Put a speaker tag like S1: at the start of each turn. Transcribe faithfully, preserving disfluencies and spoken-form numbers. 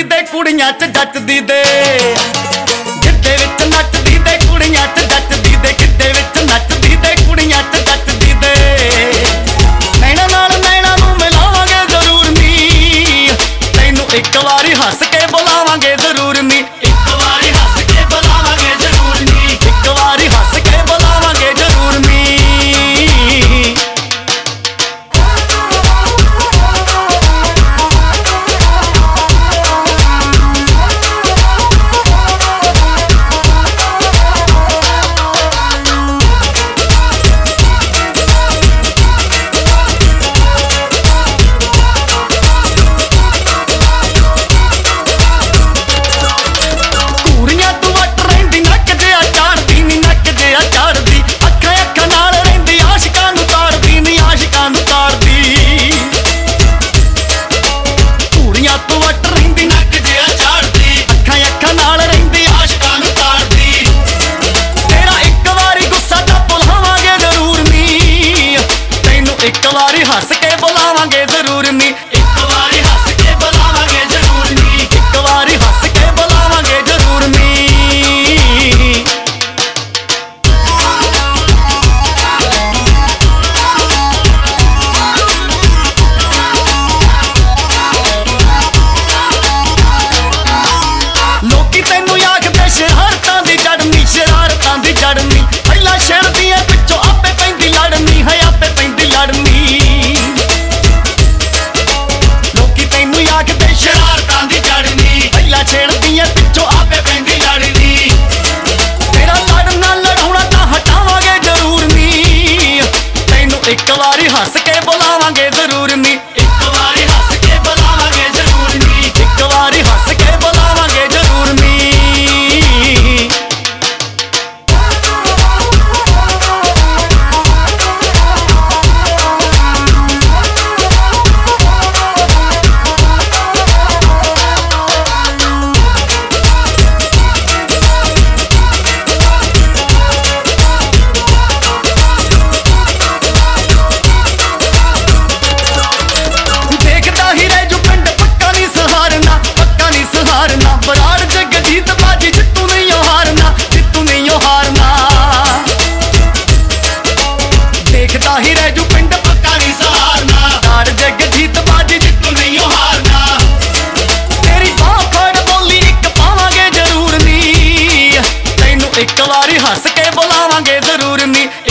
S1: ਨੱਚਦੀ ਦੇ ਕੁੜੀਆਂ ਚ ਜੱਚਦੀ ਦੇ ਗਿੱਧੇ ਵਿੱਚ ਨੱਚਦੀ ਦੇ ਕੁੜੀਆਂ ਚ ਜੱਚਦੀ ਦੇ ਗਿੱਧੇ ਵਿੱਚ ਨੱਚਦੀ ਦੇ ਕੁੜੀਆਂ ਚ ਜੱਚਦੀ ਦੇ ਨੈਣਾ ਨਾਲ ਨੈਣਾ ਨੂੰ ਮਿਲਾਵਾਂਗੇ ਜ਼ਰੂਰ ਨੀ ਤੈਨੂੰ ਇੱਕ ਵਾਰੀ ਹੱਸ ਕੇ ਬੁਲਾਵਾਂਗੇ ਜ਼ਰੂਰ ਨੀ ਇੱਕ ਵਾਰੀ ਹੱਸ ਕੇ ਬੁਲਾਵਾਂਗੇ ਜ਼ਰੂਰ ਨੀ ਇੱਕ ਵਾਰੀ ਹੱਸ ਕੇ ਬੁਲਾਵਾਂਗੇ ਜ਼ਰੂਰ ਨੀ ਇੱਕ ਵਾਰੀ ਹੱਸ ਕੇ ਬੁਲਾਵਾਂਗੇ ਜ਼ਰੂਰ ਨੀ ਇੱਕ ਵਾਰੀ ਹੱਸ ਕੇ ਬੁਲਾਵਾਂਗੇ ਜ਼ਰੂਰ ਨੀ ਇੱਕ ਵਾਰੀ ਹੱਸ ਕੇ ਬੁਲਾਵਾਂਗੇ ਜ਼ਰੂਰ ਨੀ ਲੋਕੀ ਤੈਨੂੰ ਆਖਦੇ ਸ਼ਰਾਰਤਾਂ ਦੀ ਜੜਨੀ ਸ਼ਰਾਰਤਾਂ ਦੀ ਜੜਨੀ ਪਹਿਲਾਂ ਛੇੜਦੀ ਐ ਪਿੱਛੋਂ ਆਪੇ ਪੈਂਦੀ ਲੜਨੀ ਹੈ ਆਪੇ ਪੈਂਦੀ ਲੜਨੀ ਲੋਕੀ ਤੈਨੂੰ ਆਖਦੇ ਸ਼ਰਾਰਤਾਂ ਦੀ ਜੜਨੀ ਪਹਿਲਾਂ ਛੇੜਦੀ ਐ ਪਿੱਛੋਂ ਆਪੇ ਪੈਂਦੀ ਲੜਨੀ ਤੇਰਾ ਲੜਨਾ ਲੜਾਉਣਾ ਤਾਂ ਹਟਾਵਾਂਗੇ ਜ਼ਰੂਰ ਨੀ ਤੈਨੂੰ ਇੱਕ ਵਾਰੀ ਹੱਸ ਕੇ ਬੁਲਾਵਾਂਗੇ ਜ਼ਰੂਰ ਨੀ ਇੱਕ ਵਾਰੀ ਹੱਸ ਕੇ ਬੁਲਾਵਾਂਗੇ ਜ਼ਰੂਰ ਨੀ ਇੱਕ ਵਾਰੀ ਹੱਸ ਕੇ ਬੁਲਾਵਾਂਗੇ ਜ਼ਰੂਰ ਨੀ ਬਰਾੜ ਜਗਜੀਤ ਬਾਜੀ ਜਿੱਤੂ ਨਹੀਂ ਹਾਰਨਾ ਜਿੱਤੂ ਨਹੀਂ ਹਾਰਨਾ ਦੇਖਦਾ ਹੀ ਰਹਿ ਜੂ ਪਿੰਡ ਪੱਕਾ ਨਹੀਂ ਸਹਾਰਨਾ ਬਰਾੜ ਜਗਜੀਤ ਬਾਜੀ ਜਿੱਤੂ ਨਹੀਂ ਹਾਰਨਾ ਤੇਰੀ ਬਾਹ ਫੜ ਬੋਲੀ ਇੱਕ ਪਾਵਾਂਗੇ ਜ਼ਰੂਰ ਨੀ ਤੈਨੂੰ ਇੱਕ ਵਾਰੀ ਹੱਸ ਕੇ ਬੁਲਾਵਾਂਗੇ ਜ਼ਰੂਰ ਨੀ